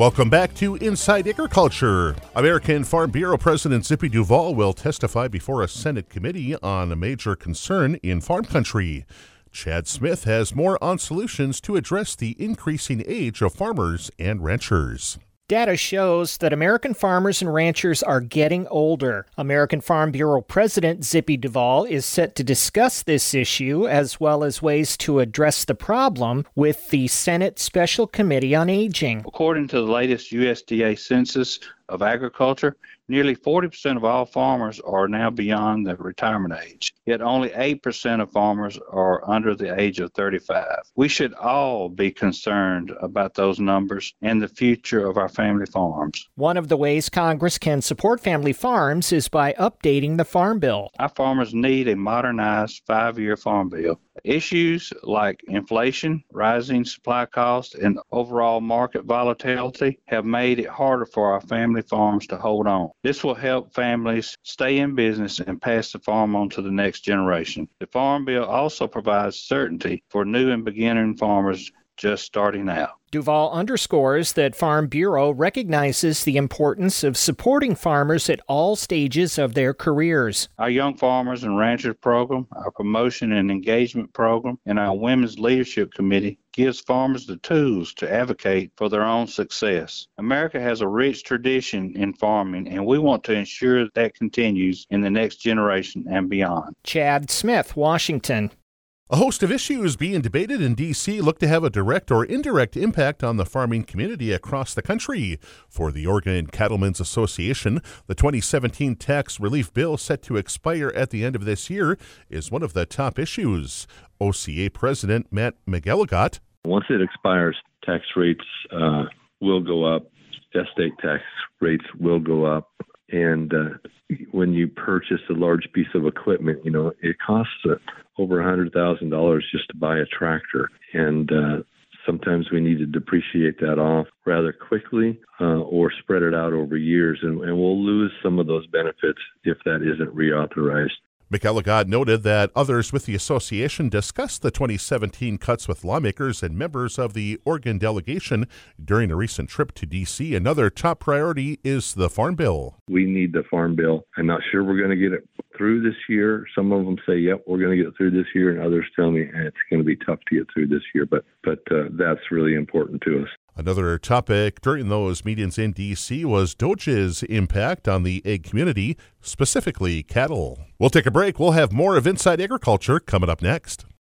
Welcome back to Inside Agriculture. American Farm Bureau President Zippy Duvall will testify before a Senate committee on a major concern in farm country. Chad Smith has more on solutions to address the increasing age of farmers and ranchers. Data shows that American farmers and ranchers are getting older. American Farm Bureau President Zippy Duvall is set to discuss this issue as well as ways to address the problem with the Senate Special Committee on Aging. According to the latest USDA Census of Agriculture, nearly 40% of all farmers are now beyond the retirement age, yet only 8% of farmers are under the age of 35. We should all be concerned about those numbers and the future of our family farms. One of the ways Congress can support family farms is by updating the Farm Bill. Our farmers need a modernized 5-year Farm Bill. Issues like inflation, rising supply costs, and overall market volatility have made it harder for our family farms to hold on. This will help families stay in business and pass the farm on to the next generation. The Farm Bill also provides certainty for new and beginning farmers just starting out. Duvall underscores that Farm Bureau recognizes the importance of supporting farmers at all stages of their careers. Our Young Farmers and Ranchers program, our Promotion and Engagement program, and our Women's Leadership Committee gives farmers the tools to advocate for their own success. America has a rich tradition in farming, and we want to ensure that continues in the next generation and beyond. Chad Smith, Washington. A host of issues being debated in D.C. look to have a direct or indirect impact on the farming community across the country. For the Oregon Cattlemen's Association, the 2017 tax relief bill set to expire at the end of this year is one of the top issues. OCA President Matt McElligott. Once it expires, tax rates will go up, estate tax rates will go up, and when you purchase a large piece of equipment, it costs over $100,000 just to buy a tractor. And sometimes we need to depreciate that off rather quickly or spread it out over years. And we'll lose some of those benefits if that isn't reauthorized. McElligott noted that others with the association discussed the 2017 cuts with lawmakers and members of the Oregon delegation during a recent trip to D.C. Another top priority is the Farm Bill. We need the Farm Bill. I'm not sure we're going to get it through this year. Some of them say, yep, we're going to get it through this year, and others tell me it's going to be tough to get through this year. But that's really important to us. Another topic during those meetings in D.C. was DOGE's impact on the egg community, specifically cattle. We'll take a break. We'll have more of Inside Agriculture coming up next.